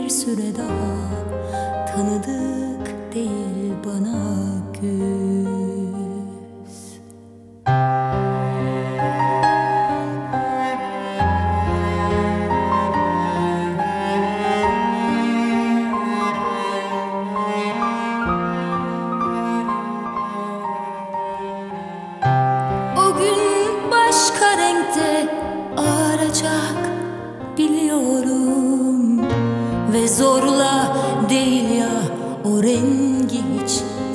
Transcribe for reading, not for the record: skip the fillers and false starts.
bir süre daha tanıdık değil bana güz. O gün başka renkte ağaracak biliyorum ve zorla